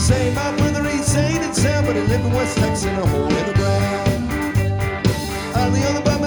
say my brother ain't insane and sound, but he live in West Texas in a hole in the ground. On the other